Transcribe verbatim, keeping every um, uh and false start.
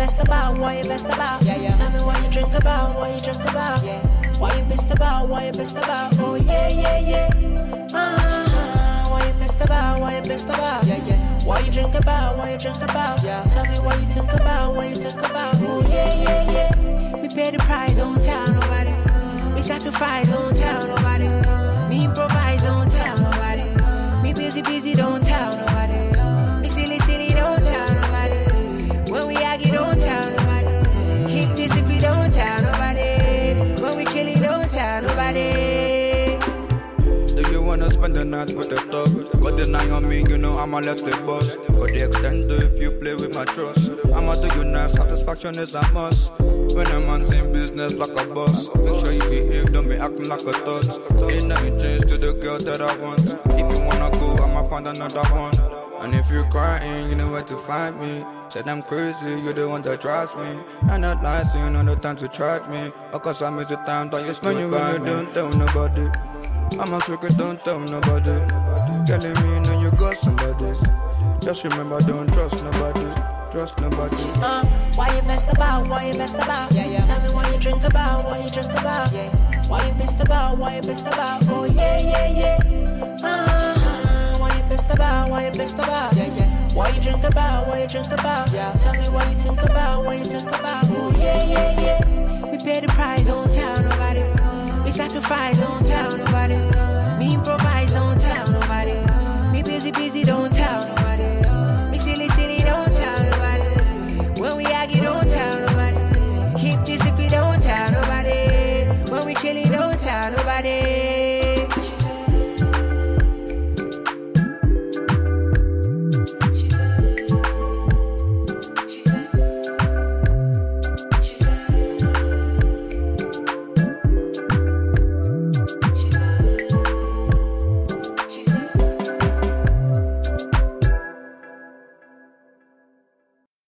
vest about? Why you vest about? Yeah, yeah. Tell me what you drink about, what you drink about. Yeah. Why you missed about, why you missed about? Oh yeah, yeah, yeah. Uh-huh. Why you missed about, why you missed about? Yeah, yeah. Why you drink about, why you drink about? Yeah. Tell me what you think about, what you think about. Oh yeah, yeah, yeah. We pay the price, don't tell nobody. We sacrifice, don't tell nobody. Me improvise, don't tell nobody. Me busy, busy, don't tell nobody. Me silly, silly, don't tell nobody. When we argue, don't tell nobody. Keep this secret, don't tell nobody. When we chilling, don't tell nobody. Do you wanna spend the night with the thug? Got the eye on me, you know I'ma left the boss. Got the extender if you play with my trust. I'ma do you nice, satisfaction is a must. When I'm on team business like a boss. Make sure you behave, don't be acting like a thug. Ain't nothing changed to the girl that I want. If you wanna go, I'ma find another one. And if you're crying, you know where to find me. Said I'm crazy, you're the one that drives me. I'm not lying, so you know the time to try me. Because I miss the time that you spend by me. Don't tell nobody. I'm a secret, don't tell nobody. Telling me now you got somebody. Just remember, don't trust nobody. Trust nobody. Uh, why you vest about? Why you vest about? Yeah, yeah. Tell me what you drink about, what you drink about. Yeah. Why you missed about? Why you missed about? Oh yeah, yeah, yeah. Uh-huh. Why you missed about? Why you missed about? Yeah, yeah. Why you drink about? Why you drink about? Yeah. Tell me what you think about, what you think about. Oh yeah, yeah, yeah. We pay the price, don't tell nobody. We sacrifice, don't tell nobody. Me improvise, don't tell nobody. Me busy, busy, don't tell nobody. Me silly, silly, don't tell nobody. When we argue, don't tell nobody. Keep this secret, don't tell nobody. When we chilling, don't tell nobody.